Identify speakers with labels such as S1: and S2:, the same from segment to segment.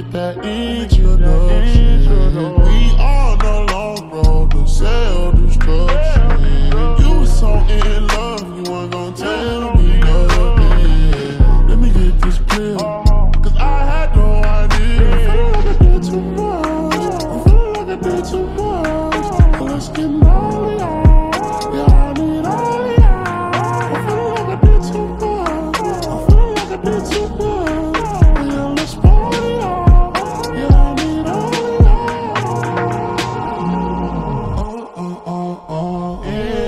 S1: get that introduction. We on the long road to self-destruction. You was so in love, you weren't gonna tell me nothing. Let me get this clear, cause I had no idea. I feel like I did too much. I feel like I did too much. Let's get molly on. Yeah, I need all of y'all. I feel like I did too much. I feel like I did too much. Yeah, let's party on. Yeah, I need all of y'all.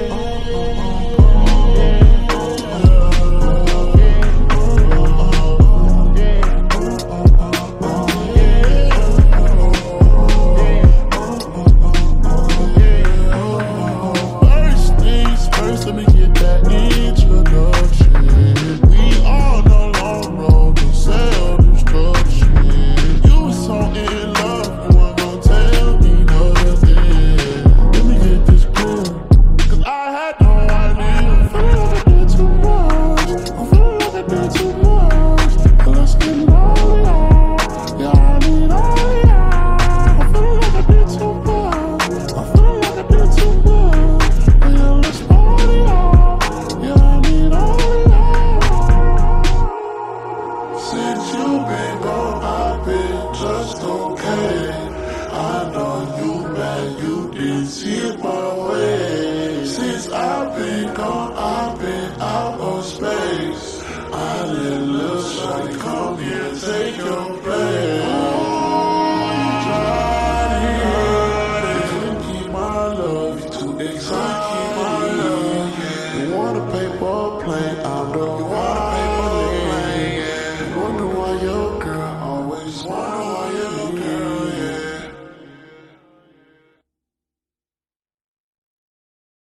S1: First things first, let me get that introduction. We on the long road to self-destruction. You was so in love, you weren't gonna tell me nothing. Let me get this clear, cause I had no idea. I feel like I did too much. I feel like I did too much. Let's get molly on. Yeah, I need all of y'all. I feel like I did too much. I feel like I did too much. Yeah, let's party on. Yeah, I need all of y'all. Since you been gone, I've been just okay. I know you mad, you didn't see it my way. Since I've been gone, I've been out of space. I let little shawty come here and take your place. Oh, you tried it. Couldn't keep my love, you too excited.